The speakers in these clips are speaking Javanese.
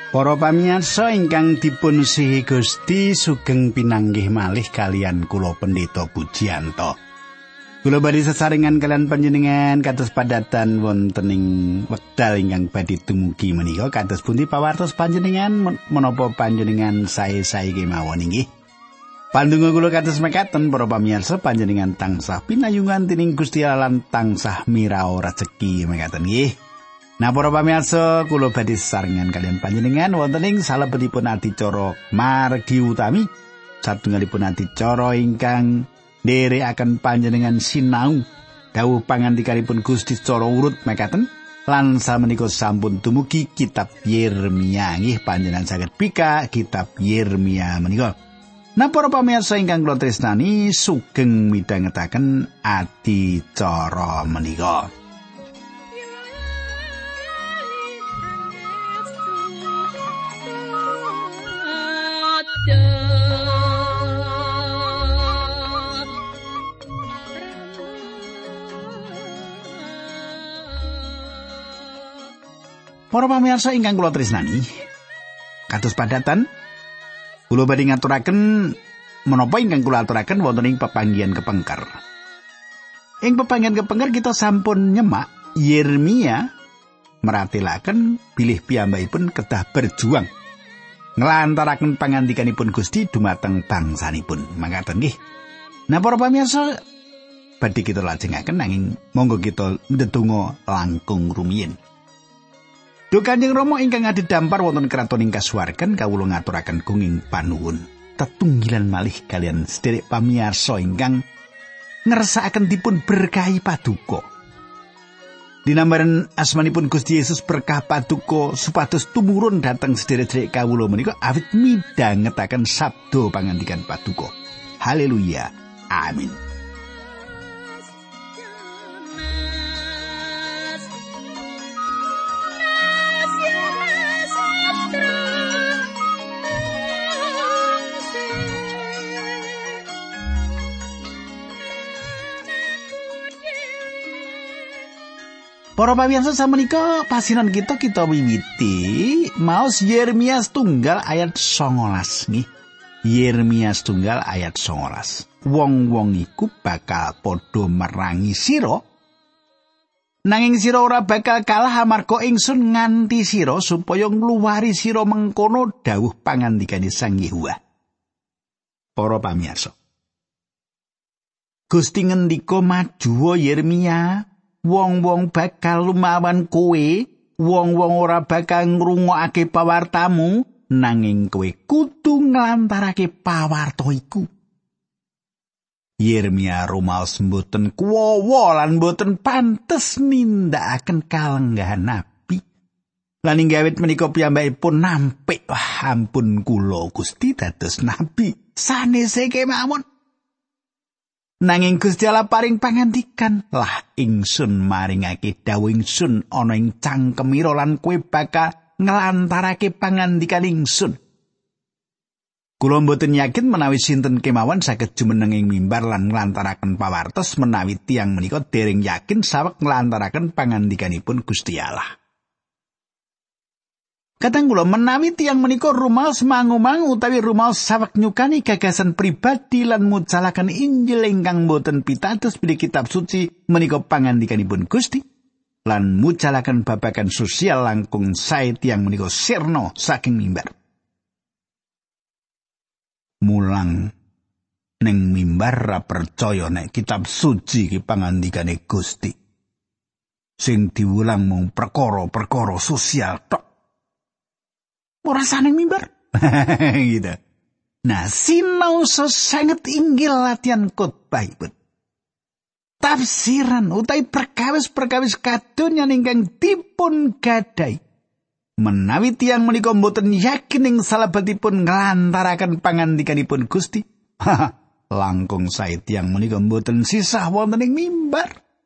Para pamirsa ingkang dipun sihi Gusti sugeng pinanggih malih kalian kula Pendeta Pujiyanto. Kula badhe sesarengan kalian panjenengan kados padatan wonten ing wekdal ingkang badhe tumugi menika kados pundi pawartos panjenengan menapa panjenengan sae-sae kemawon inggih. Pandonga kula kados mekaten para pamirsa panjenengan tansah pinayungan dening Gusti Allah lan tansah mirao rejeki mekaten nggih. Nah para pamirsa kula badhe sesarengan kalian panjenengan wonten ing salebetipun adicara margi utami satunggalipun adicara ingkang nderekaken panjenengan sinau dawuh pangandikanipun Gusti secara urut mekaten lan samenika sampun tumugi kitab Yeremia nggih panjenengan saged pika kitab Yeremia menika. Nah para pamirsa ingkang kula tresnani sugeng midhangetaken adicara menika. Para pamirsa ingkang kula tresnani, kados padatan kula badhe ngaturaken menapa ingkang kula aturaken wonten ing pepanggihan kepengker. Ing pepanggihan kepengker kita sampun nyemak Yeremia meratelaken bilih piyambakipun kedah berjuang nglantaraken pangandikanipun Gusti dumateng bangsanipun. Mangkaten nggih. Nah para pamirsa badhe kita lajengaken nanging monggo kita ndedonga langkung rumiyin. Duh Kanjeng Rama ingkang adhedhampar wonten kraton ing kasuwargan kawula ngaturaken gunging panuwun tetunggilan malih kalian sedherek pamirsa ingkang ngersakaken dipun berkahi paduka. Dinambaran asmanipun Gusti Yesus berkah paduka supados tumurun dhateng sedherek-sedherek kawula menika awit midhangetaken sabda pangandikan paduka. Haleluya. Amin. Para pamirsa samenika pasinan kita wiwiti maos Yeremia 1 ayat 19 nggih. Yeremia 1 ayat 19. Wong-wong iku bakal padha merangi sira nanging sira ora bakal kalah amarga ingsun nganti sira supaya ngluwari sira mengkono dawuh pangandikane Sang Yehuwa. Para pamirsa, Gusti ngendika majuwa Yeremia, wong-wong bakal lumawan kowe, wong-wong ora bakal ngrungokake pawartamu, nanging kowe kudu nglantarake pawarta iku. Yeremia rumaos mboten kuwawa lan mboten pantes nindakaken kalenggahan nabi. Lan inggih awit menika piyambakipun nampik, wah ampun kula Gusti dados nabi. Sanese kemawon. Nanging Gusti Allah paring pangandikan, lah ingsun maringake dawuh ingsun ana ing cangkemira lan kowe bakal nglantarake pangandikan ingsun. Kula mboten yakin menawi sinten kemawon saged jumeneng ing mimbar lan nglantaraken pawartos menawi tiyang menika dereng yakin saweg nglantaraken pangandikanipun Gusti Allah. Kadang kula menawi tiyang menika rumaos mangu-mangu utawi rumaos saweg nyukani gagasan pribadi lan mucalaken Injil ingkang boten pitados bilih kitab suci menika pangandikanipun Gusti lan mucalaken babagan sosial langkung sae tiyang menika sirna saking mimbar. Mulang ning mimbar ra percaya nek kitab suci ki pangandikane Gusti. Sing diulang mung perkara-perkara sosial tok. Ora saning mimbar. Gitu. Nah, sinau sanget inggil latihan khotbahipun. Tafsiran utawi perkawis-perkawis kadonya ingkang dipun gadai. Menawi tiyang menika mboten yakin ing salebetipun nglantaraken pangandikanipun Gusti, langkung sae tiyang menika mboten sisah wonten ing mimbar.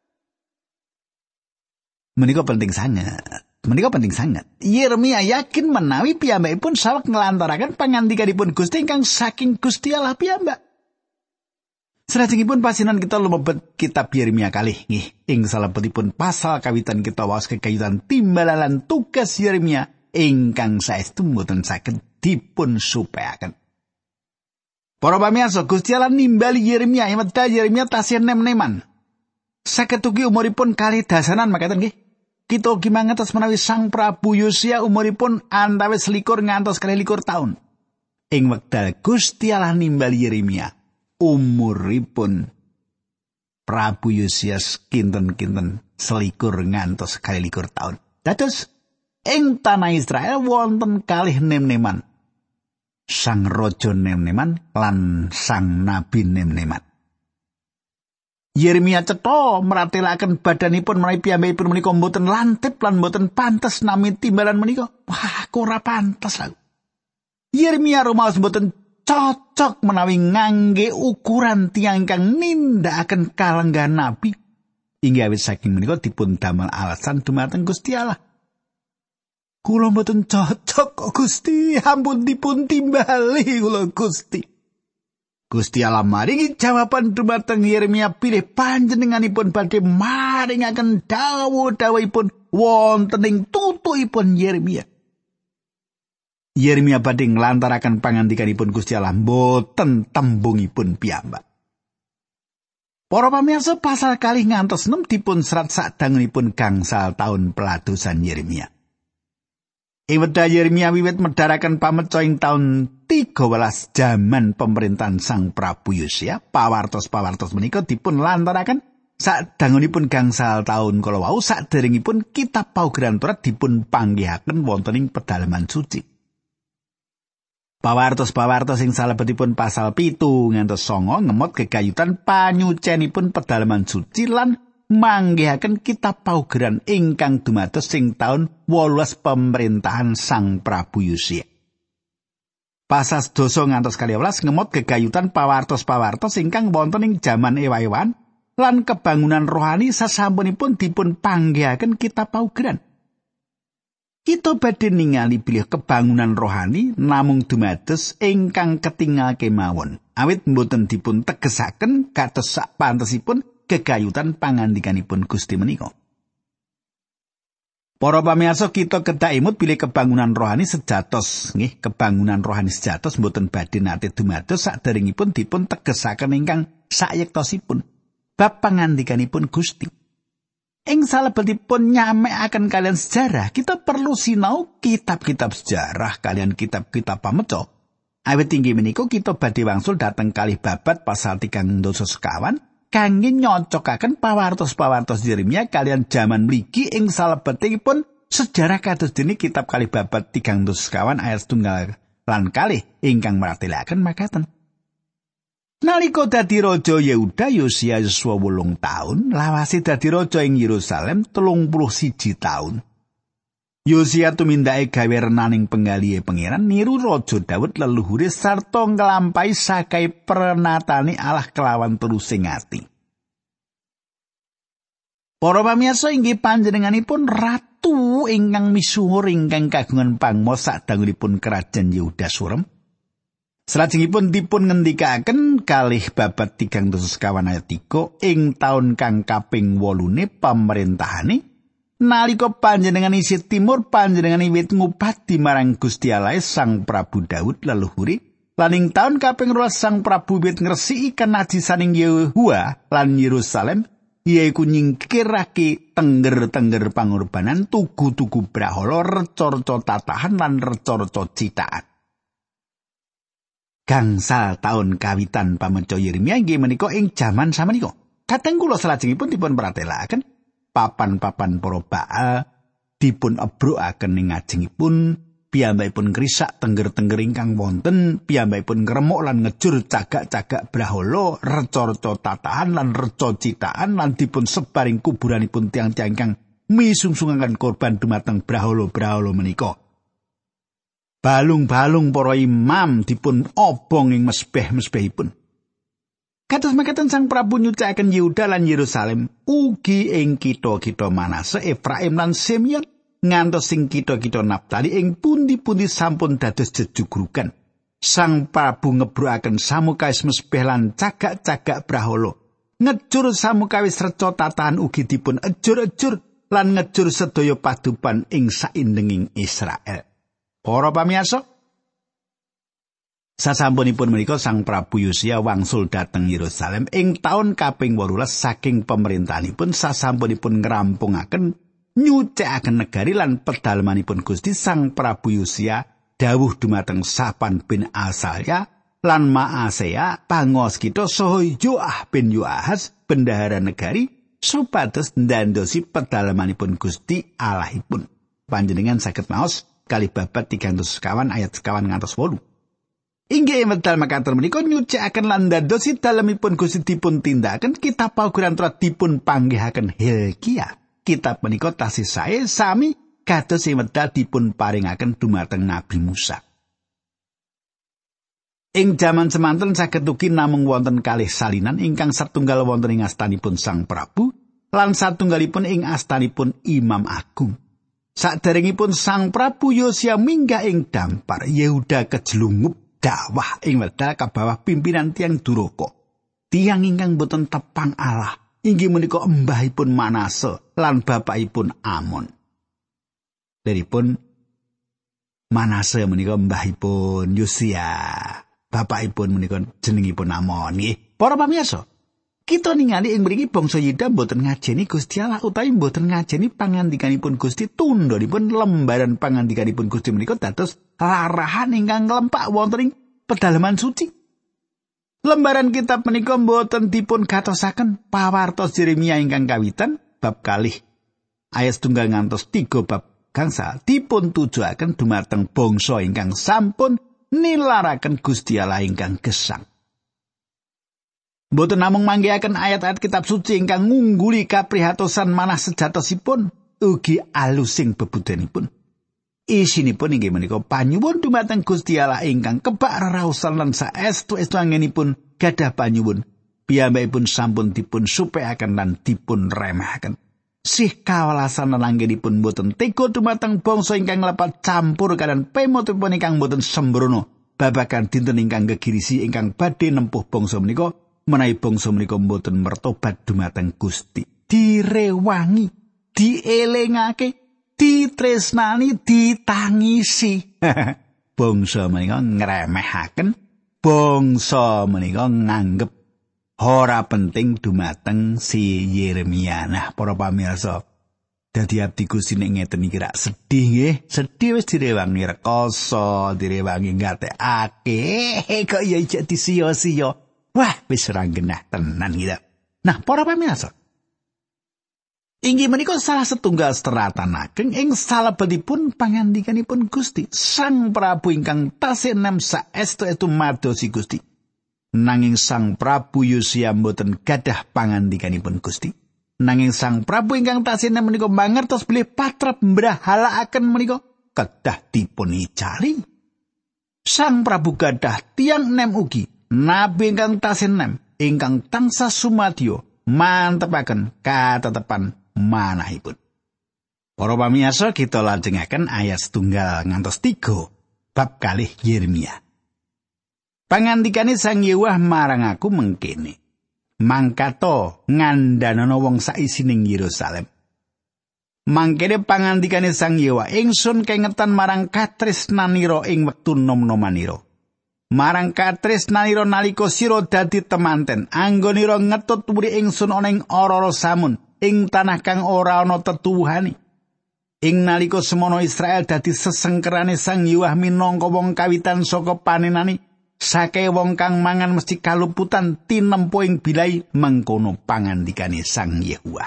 Menika penting sangat. Yeremia yakin menawi piyambakipun saweg nglantaraken pangandikanipun Gusti ingkang saking Gusti Allah piyambak. Salajengipun pasinan kita lumebet kitab Yeremia kalih nggih ing salebetipun pasal kawitan kita waos kekayutan timbalalan tugas Yeremia ingkang saestu mboten saged dipun supeaken. Para pamirsa, Gusti Allah nimbali Yeremia, wedal Yeremia tasih nem-neman. Saged ugi umuripun kalih dasanan makaten nggih. Kita ugi mangertos menawi Sang Prabu Yosia umuripun antawis 21 ngantos 22 taun. Ing wekdal Gusti Allah nimbali Yeremia, umuripun Prabu Yosia kinten-kinten 21 ngantos 22 taun. Dados ing tanah Israel wonten kalih nem-neman. Sang raja nem-neman lan sang nabi nem-neman. Yeremia cetha meratelaken badanipun menawi piyambakipun menika mboten lantip lan mboten pantes nami timbalan menika. Wah, kok ora pantes lho. Yeremia rumaos mboten cocok menawi ngangge ukuran tiyang ingkang nindakaken kalenggahan nabi. Inggih awit saking menika dipun damel alasan dumateng Gusti Allah. Kula mboten cocok kok Gusti, ampun dipun timbali kula Gusti. Gusti Allah maringi jawaban dumateng Yeremia pilih panjenenganipun badhe maringaken dawuh-dawuhipun wonten ing tutukipun Yeremia. Yeremia badhe nglantaraken pangandikanipun Gusti Allah mboten tembungipun piyambak. Para pamirsa, pasal 6 ngantos 6 dipun serat sadangunipun gangsal taun peladosan Yeremia. Ing wekdal Yeremia wiwit medharaken pameca ing taun 13 jaman pemerintahan Sang Prabu Yosia, pawartos-pawartos menika dipun lantaraken sadangunipun gangsal taun kala wau saderengipun kitab paugeran Torat dipun panggihaken wonten ing pedalaman suci. Pawartos-pawartos ing salebetipun pasal 7 ngantos 9 ngemot gegayutan panyucenipun pedalaman suci lan manggihaken kitab paugeran ingkang dumados ing taun 18 pemerintahan Sang Prabu Yosia. Pasal 12 ngantos 12 ngemot gegayutan pawartos-pawartos ingkang wonten ing jaman ewa-ewan lan kebangunan rohani sasampunipun dipun panggihaken kitab paugeran. Kita badhe ningali bilih kebangunan rohani namung dumados ingkang ketingal kemawon, awit mboten dipun tegesaken kados sak pantesipun gegayutan pangandikanipun Gusti menika. Para pamirsa, kita kedah imut bilih kebangunan rohani sejatos, nggih, kebangunan rohani sejatos mboten badhe nate dumados saderengipun dipun tegesaken ingkang sayektosipun bab pangandikanipun Gusti. Ing salebetipun nyamekaken kalian sejarah, kita perlu sinau kitab-kitab sejarah kalian kitab-kitab pameca. Awit inggih menika kita badhe wangsul dhateng kalih Babat pasal 3 sekawan kangge nyocokaken pawartos-pawartos Yeremia kalian jaman mligi ing salebetipun sejarah kados dene kitab kalih Babat 3 sekawan ayat 1 lan kalih ingkang maratelaken makaten. Nalika dadi raja Yehuda Yosia yuswa 8 taun, lawase dadi raja ing Yerusalem 31 taun. Yosia tumindake gawe renaning penggalihe pangeran niru raja Daud leluhure sarta nglampahi sakai prenatane Allah kelawan terusing ati. Para pamirsa, inggih panjenenganipun ratu ingkang misuwur ingkang kagungan pangma sadangunipun kerajaan Yehuda surem. Salajengipun dipun ngendikaken kalih Babat 3 sekawan ayat 3 ing taun kang kaping 8 pamarentahane nalika panjenengan isih timur panjenengan wiwit ngupati marang Gusti Allah Sang Prabu Daud leluhure lan ing taun kaping 12 Sang Prabu wiwit ngresiki kenajisaning Yehuwa lan Yerusalem yaiku nyingkirake tengger-tengger pangorbanan tugu-tugu brahala reca-reca tatahan lan reca-reca cithakan. Gangsal taun kawitan pameca Yeremia inggih menika ing jaman samenika. Kateng kula salajengipun dipun pratelaken papan-papan para Baal dipun ebrokaken ing ngajengipun, piyambakipun ngrisak tengger-tengger ingkang wonten, piyambakipun ngremuk lan ngejur cagak-cagak brahala, reca-reca tatahan lan reca cithakan lan dipun sebaring kuburanipun tiang-tiang ingkang misungsungaken korban dumateng brahala-brahala menika. Balung-balung para imam dipun obong ing mesbeh-mesbehipun. Kados mekaten Sang Prabu nyucikaken Yehuda lan Yerusalem ugi ing kitha-kitha Manase, Efraim lan Simeon ngantos ing kitha-kitha Naftali ing pundi-pundi sampun dados jejugrukan. Sang Prabu ngebrokaken samukawis mesbeh lan cagak-cagak brahala. Ngejur samukawis reca tatahan ugi dipun ejur-ejur lan ngejur sedaya padupan ing saindenging Israel. Para pamirsa, sasampunipun menika Sang Prabu Yosia wangsul dhateng Yerusalem ing taun kaping 18 saking pemerintahanipun sasampunipun ngrampungaken nyucikaken negari lan pedalamanipun Gusti. Sang Prabu Yosia dawuh dumateng Safan bin Asalya lan Maasea pangos kita saha Yoah bin Yoahas bendahara negari supados ndandosi pedalamanipun Gusti Allahipun. Panjenengan saged maos kalih babad 300 ayat 1 ngantos 8. Inggih wekdal makaten menika nyucikaken lan ndandosi dalemipun Gusti dipun tindakaken kitab paukuran Torat dipun panggihaken Hilkia. Kitab menika tasih sae sami kados wekdal dipun paringaken dumateng Nabi Musa. Ing jaman semanten saged ugi namung wonten kalih salinan ingkang satunggal wonten ing astanipun Sang Prabu lan satunggalipun ing astanipun Imam Agung. Saderengipun Sang Prabu Yosia minggah ing dampar, Yehuda kejelungup dakwah ing wekdal kabawah pimpinan tiang duraka. Tiang ingkang boten tepang Allah, inggih menika embahipun Manase lan bapakipun Amon. Deripun Manase menika mbahipun Yosia. Bapakipun menika jenengipun Amon nggih. Para pamirsa, kita ningali ing mriki bangsa Yuda mboten ngajeni Gusti Allah utawi mboten ngajeni pangandikanipun Gusti. Tundhonipun lembaran pangandikanipun Gusti menika dados larahan ingkang nglempak wonten ing pedalaman suci. Lembaran kitab menika mboten dipun gatosaken pawartos Yeremia ingkang kawitan bab 2 ayat 1 ngantos 3 bab gangsal dipun tujuaken dumateng bangsa ingkang sampun nilaraken Gusti Allah ingkang gesang. Mboten namung manggihaken ayat-ayat kitab suci ingkang ngungguli kaprihatosan manah sejatosipun, ugi alusing bebudenipun. Isinipun inggih menika panyuwun dumateng Gusti Allah ingkang kebak reraosan lan saestu-estu anggenipun gadah panyuwun. Piyambakipun sampun dipun supeaken lan dipun remahaken. Sih kawelasan lan anggenipun boten tega dumateng bangsa ingkang lepat campur kaliyan pemotipun ingkang boten sembrono babagan dinten ingkang gegirisi ingkang badhe nempuh bangsa menika menawi bangsa menika boten mertobat dumateng Gusti. Direwangi, dielingake, ditresnani, ditangisi. Bangsa menika ngremehaken, bangsa menika nganggep ora penting dumateng si Yeremia. Nah, para pamirsa, dadi abdi Gusti nek ngeten iki rak sedih nggih. Sedih wis direwangi rekoso, direwangi ngatekake, kok ya ijek disia-sia. Wah, wis ora genah tenan gitu. Nah, para pamirsa, inggih menika salah setunggal seratan ageng ing salebetipun pangandikanipun Gusti. Sang Prabu ingkang tasih nem saestu-estu madosi Gusti. Nanging Sang Prabu Yosia mboten gadah pangandikanipun Gusti. Nanging Sang Prabu ingkang tasih nem menika mangertos bilih patrap mbrahalakaken menika kedah dipun icari. Sang Prabu gadah tiang nem ugi, nabi ingkang tasih nem, ingkang tansah sumadyo mantepaken katetepan manahipun. Para pamirsa, kita lajengaken ayat 1 ngantos 3 bab 2 Yeremia. Pangandikane Sang Yewah marang aku mengkene. Mangkato ngandhanana wong saisining Yerusalem. Mangkene pangandikane Sang Yewah, ingsun kengetan marang katresnanira ing wektu nom-nomanira. Marang katresnanira nalika sira dadi temanten, anggonira ngetut wuri ingsun ana ing ora samun, ing tanah kang ora ana tetuwuhane. Ing nalika semono Israel dadi sesengkerane Sang Yewah minangka wong kawitan saka panenane. Sake wong kang mangan mesti kaluputan tinempo ing bilai, mengkono pangandikane Sang Yewah.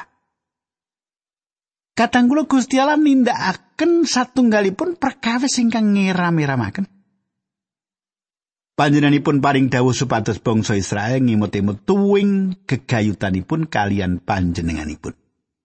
Katanggula Gusti Allah nindakaken satunggalipun perkawis ingkang ngeram-eramaken. Panjenenganipun paring dawuh supados bangsa Israel ngimut-imut tuwing gegayutanipun kalian panjenenganipun.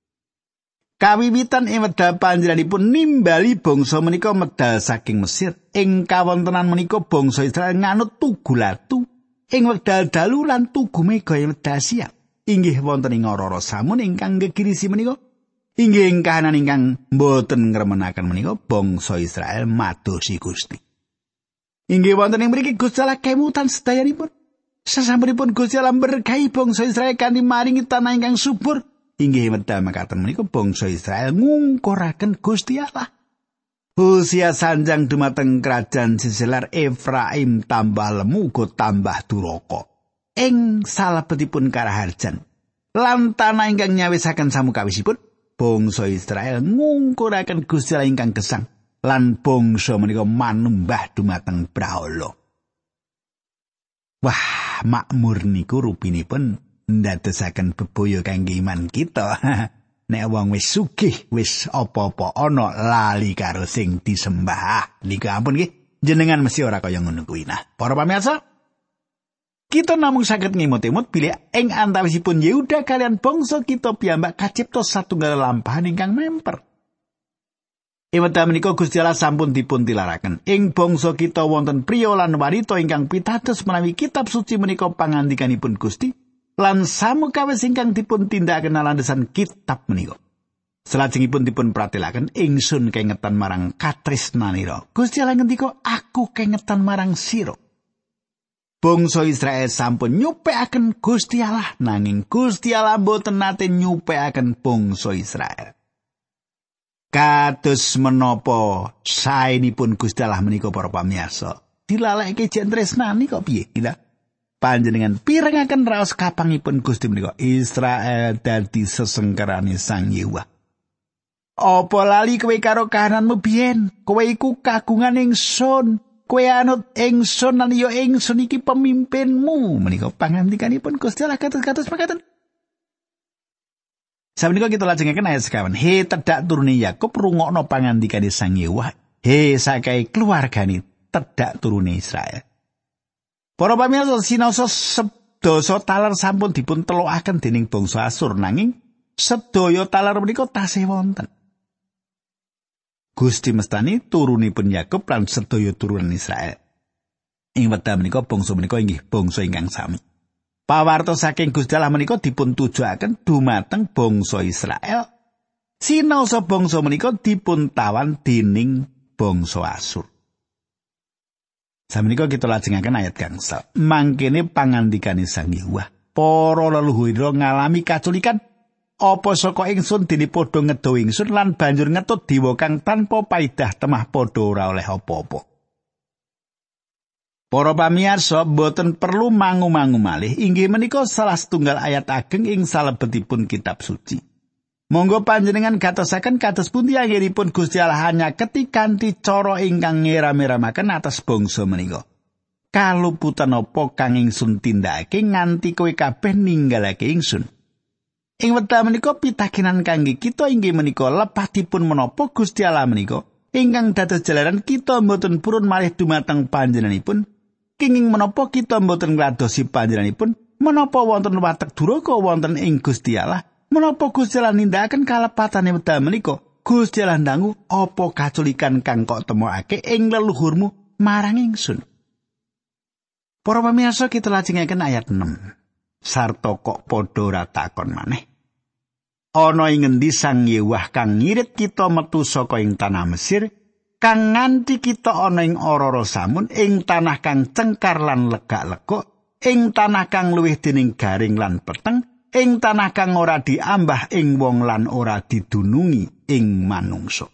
Kawiwitan ing wekdal panjenenganipun nimbali bangsa menika medal saking Mesir, ing kawontenan menika bangsa Israel nganut tugu latu ing wekdal dalu lan tugu mega ing wekdal siang. Inggih wonten ing ora samun ingkang gegirisi menika. Inggih ing kahanan ingkang boten ngremenaken menika bangsa Israel madosi Gusti. Inggih wonten ing mriki Gusti Allah kemutan sedayanipun. Sasampunipun Gusti Allah berkahi bangsa Israel kanthi maringi tanah ingkang subur. Inggih wekdal mekaten menika bangsa Israel ngungkuraken Gusti Allah. Hosea sanjang dumateng kerajaan sisilar Efraim tambah lemu uga tambah duraka. Ing salebetipun karaharjan lan tanah ingkang nyawisaken samukawisipun bangsa Israel ngungkuraken Gusti Allah ingkang gesang lan bangsa menika manembah dumateng brahala. Wah, makmur niku rupinipun ndadosaken bebaya kangge iman kita. Nek wong wis sugih, wis apa-apa ana lali karo sing disembah. Niku ampun nggih, jenengan mesti ora kaya ngono kuwi. Nah, para pamirsa, kita namung saged ngemot-emot bilih ing antawisipun Yehuda kalian bangsa kita piyambak kacipta satunggal lampahan ingkang memper. Ing wekdal menika Gusti Allah sampun dipun tilaraken. Ing bangsa kita wonten priya lan wanita ingkang pitados menawi kitab suci menika pangandikanipun Gusti. Lan samukawis ingkang dipun tindakaken landhesan kitab menika. Salajengipun dipun pratelaken ingsun kengetan marang katresnanira. Gusti Allah ngendika, aku kengetan marang sira. Bangsa Israel sampun nyupekaken Gusti Allah, nanging Gusti Allah boten nate nyupekaken bangsa Israel. Kados menapa saenipun Gusti Allah menika para pamirsa. Dilaleke jen tresnani kok piye? Panjenengan pirengaken raos kapangipun Gusti menika Israel dadi sesengkerane Sang Yehuwa. Apa lali kowe karo kahananmu biyen? Kowe iku kagungan ingsun. Kowe anut ingsun lan ya ingsun iki pemimpinmu. Menika pangandikanipun Gusti Allah kados makaten. Sabenika kita lajengaken ayat sekawan. He tedak turune Yakub rungokno pangandikane Sang Yehuwa. He sakai keluargane tedak turune Israel. Para pamirsa sinaosa sedasa taler sampun dipun telokaken dening bangsa Asur nanging sedaya taler menika tasih wonten. Gusti mestani turunipun Yakub lan sedaya turunan Israel. Ing wekdal menika bangsa menika inggih bangsa ingkang sami. Pawartos saking Gusti Allah menika dipun tujuaken dumateng bangsa Israel. Sinaosa bangsa menika dipun tawan dening bangsa Asur. Samenika kita lajengaken ayat gangsal. Mangkene pangandikane Sang Yehuwa, para leluhur ngalami kaculikan apa saka ingsun dene padha ngedo ingsun lan banjur ngetut dewa kang tanpa paidah temah padha ora oleh apa-apa. Para pamirsa boten perlu mangu-mangu malih inggih menika salah setunggal ayat ageng ing salebetipun kitab suci. Monggo panjenengan gatosaken kados pundi anggenipun Gusti Allah hanya kanthi cara ingkang ngeram-eramaken atas bangsa menika. Kaluputan apa kang ingsun tindakake nganti kowe kabeh ninggalake ingsun. Ing wekdal menika pitakenan kangge kita inggih menika lepatipun menapa Gusti Allah menika ingkang dados jalaran kita mboten purun malih dumateng panjenenganipun. Kenging menapa kita mboten ngladosi panjenenganipun? Menapa wonten watek duraka wonten ing Gusti Allah? Menapa Gusti Allah nindakaken kalepatane wekdal menika? Gusti Allah ndangu apa kaculikan kang kok temokake ing leluhurmu marang ingsun. Para pamirsa kita lajengaken ayat 6. Sarta kok padha ora takon maneh. Ana ing ngendi Sang Yehuwa kang ngirit kita metu saka ing tanah Mesir, kang nganti kita ana ing ora samun, ing tanah kang cengkar lan legak-legok, ing tanah kang luwih dening garing lan peteng, ing tanah kang ora diambah ing wong lan ora didunungi ing manungsa.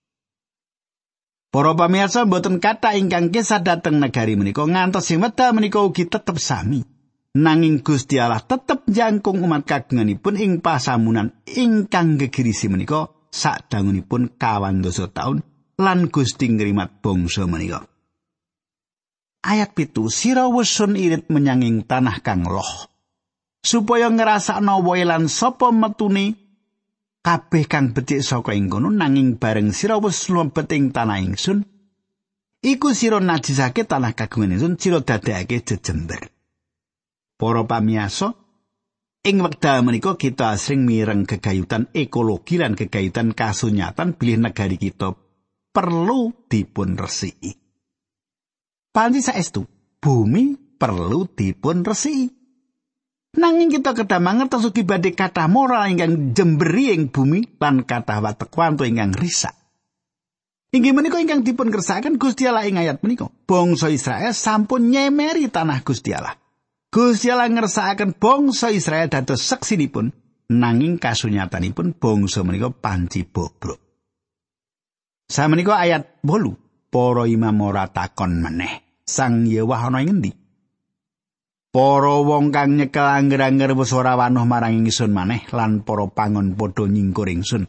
Para pamirsa boten kathah ingkang kesah dhateng negari menika ngantos sing wekdal menika ugi tetep sami. Nanging Gusti Allah tetep njangkung umat kagunganipun ing pasamunan ingkang gegirisi menika sadangunipun 200 taun lan Gusti ngrimat bangsa menika. Ayat 7, sira wesun irit menyang ing tanah kang loh, supaya ngrasakno wae lan sapa metune kabeh kang becik saka ing kono, nanging bareng sira wis mlebet ing tanah ingsun, iku sira najisake tanah kagungan ingsun, sira dadekake jejember. Para pamirsa, ing wekdal menika kita asring mireng gegayutan ekologi lan gegayutan kasunyatan bilih negari kita perlu dipun resiki. Panci saestu, bumi perlu dipun resiki. Nanging kita kedah mangertos ugi badhe kathah moral ingkang jemberi ing bumi lan kathah watek wantu ingkang risak. Inggih menika ingkang dipun kersakaken Gusti Allah ing ayat menika. Bangsa Israel sampun nyemeri tanah Gusti Allah. Gusti Allah ngersakaken bangsa Israel dados seksinipun nanging kasunyatanipun bangsa menika panci bobrok. Samenika ayat 8, para imam ora takon meneh, Sang Yewah ana ing endi? Para wong kang nyekel angger-angger wis ora wanuh marang ingsun maneh lan para pangon padha nyingkur ingsun.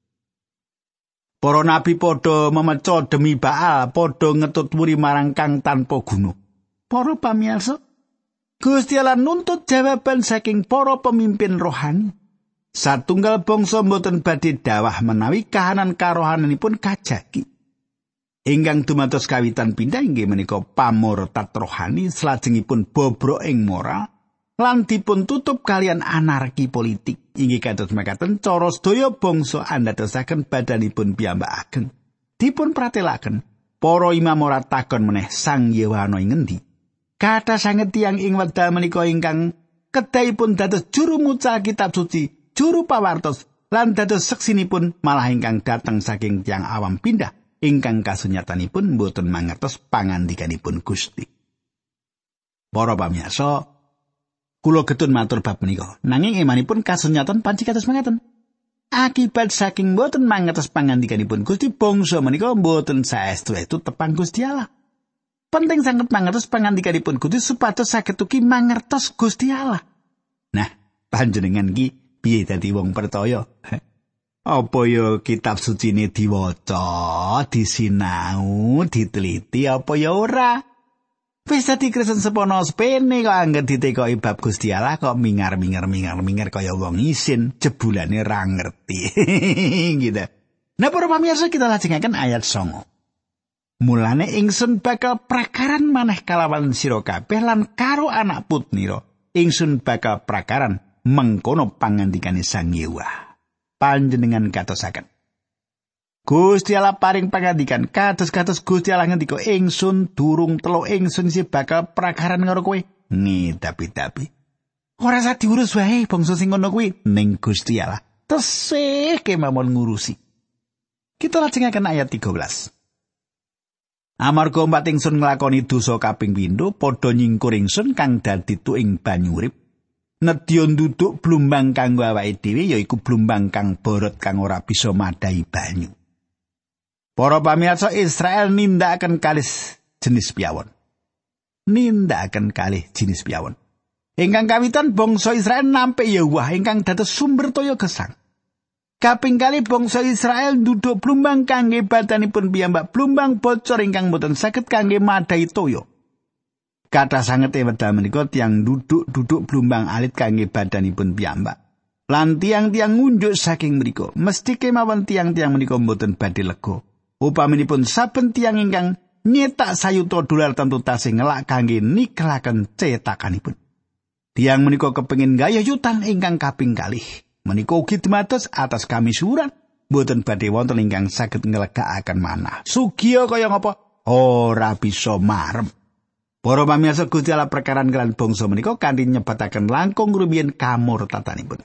Para nabi padha memeco demi Baal, padha ngetut wuri marang kang tanpa guna. Para pamirsa, Gusti Allah nuntut jawaban saking para pemimpin rohani. Satunggal bangsa mboten badhe dawah menawi kahanan karohananipun kajaki. Ingkang dumados kawitan pindah inggih menika pamurtad rohani salajengipun bobrok ing moral lan dipun tutup kalian anarki politik. Inggih kados mekaten cara sedaya bangsa andadosaken badanipun piyambakaken. Dipun pratelaken para imam ora takon meneh Sang Yewah ana ing endi. Kathah sanget tiyang ing wekdal menika ingkang kedahipun dados juru mucal kitab suci, juru pawartos lan dados seksinipun malah ingkang dateng saking tiyang awam pindah ingkang kasunyatanipun boten mangertos pangandikanipun Gusti. Para pamirsa, kula getun matur bab menika, nanging imanipun kasunyatan panci kados mangkaten. Akibat saking boten mangertos pangandikanipun Gusti, bangsa menika boten saestu-estu tepang Gusti Allah. Penting sanget mangertos pangandikanipun Gusti supados saged ugi mangertos Gusti Allah. Nah, panjenengan iki piye dadi wong percaya? Apa ya kitab sucine diwaca, disinau, diteliti apa ya ora? Wis dadi Kristen sepono sepene kok angger ditekoki bab Gusti Allah kok mingar kaya wong isin, jebulane ra ngerti. Gitu. Nah, para pamirsa kita lajengaken ayat 9. Mulane ingsun bakal prakaran maneh kalawan sira kabeh lan karo anak putnira. Ingsun bakal prakaran mengkono pangandikane Sang Yewah. Panjenengan katosaken. Gusti Allah paring pangandikan kados-kados Gusti Allah ngendika ingsun durung telu ingsun si bakal prakaran karo kowe. Tapi ora usah diurus wae bangsa sing ngono kuwi ning Gusti Allah. Tesih kemawon ngurusi. Kita lajengaken ayat 13. Amarga umat ingsun nglakoni dosa kaping pindho padha nyingkur ingsun kang dadi tuing banyu urip. Nedya nduduk blumbang kanggo awake dhewe yaiku blumbang kang borot kang ora bisa madai banyu. Para pamirsa, Israel nindakaken kalih jenis piyawon. Ingkang kawitan bangsa Israel nampi Yewah ingkang dados sumber toya gesang. Kaping kalih bangsa Israel nduduk blumbang kangge badanipun piyambak, blumbang bocor ingkang boten saged kangge madai toya. Kathah sanget wekdal menika tiyang duduk blumbang alit kangge badanipun piyambak. Lan tiang-tiang ngunjuk saking mriku, mesti kemawon tiang-tiang menika boten badhe lega. Upaminipun saben tiang ingkang nyetak sayuta dolar tentu tasih ngelak kangge nikelaken cetakanipun. Tiang menika kepengin gayuh yutan ingkang kaping kalih. Menika ugi dumados atas kamisuran, boten badhe wonten ingkang saged ngelegakaken manah. Sugiya kaya ngapa? Ora bisa marem. Para pamirsa, Gusti Allah perkaran kelan bangsa menika kanthi nyebataken langkung rumiyin kamurtatanipun.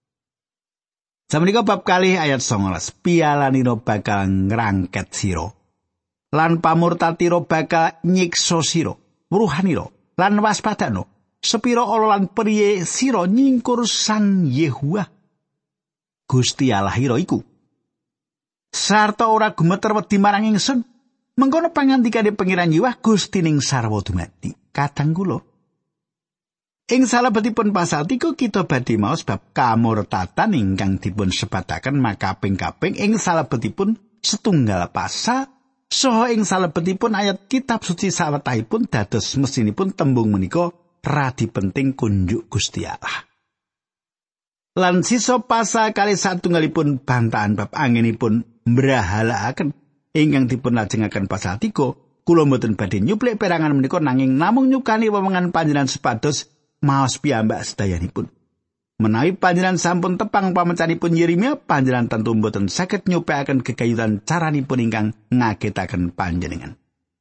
Samenika bab kalih ayat 19. Pialanira bakal ngrangket sira. Lan pamurtatira bakal nyiksa sira. Wuruhanira lan waspadana. Sepira ala lan priye sira nyingkur Sang Yewah. Gusti Allah ira iku. Sarta ora gumeter wedi marang ingsun. Mengkono pangandikane Pangeran Yewah Gustining sarwa dumadi. Kadang kula ing salebetipun pasal 3 kita badhe maos bab kamurtatan ingkang dipun sebataken makaping-kaping ing salebetipun setunggal pasal saha ing salebetipun ayat kitab suci sawetahipun dados mesinipun tembung menika radi penting kunjuk Gusti Allah. Lan sisa pasal kalih satunggalipun bantahan bab anginipun mbrahalakaken ingkang dipun lajengaken pasal 3. Kula mboten badhe nyuplik perangan menika nanging namung nyukani wewengan panjenengan sepados maos piyambak sedayanipun. Menawi panjenengan sampun tepang pamecanipun Yeremia, panjenengan tentu mboten saged nyupekaken gegayutan caranipun ingkang ngagetaken panjenengan.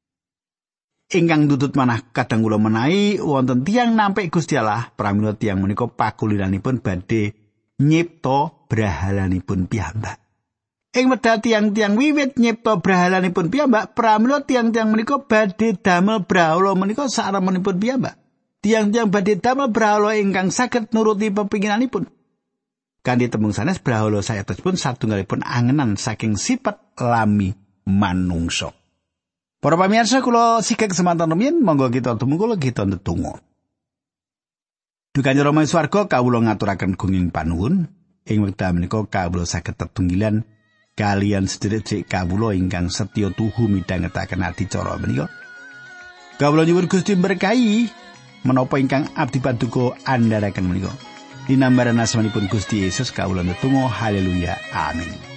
Ingkang tutut manah kadang kula menawi wonten tiyang nampik Gusti Allah, pramila tiyang menika pakuliranipun badhe nyipta brahalanipun piyambak. Ing wedal tiang-tiang wiwit nyipta brahalanipun piyambak, pramila tiang-tiang menika badhe damel brahala menika saremenipun piyambak. Tiang-tiang badhe damel brahala ingkang saged nuruti pepinginanipun. Kanthi tembung sanes brahala sayatosipun satunggalipun angenan saking sifat lami manungsa. Para pamirsa kula sikek semanten rumiyin monggo kita tumungkul kita ndedonga. Dukanyo Rama swarga kawula ngaturaken gunging panuwun ing wekdal menika kawula saged tetunggilan kalian sedherek kawula ingkang setya tuhu midhangetaken adicara menika. Kawula nyuwun Gusti berkahi menapa ingkang abdi paduka andharaken menika. Dinambaran asmanipun Gusti Yesus kawula ndedonga haleluya amin.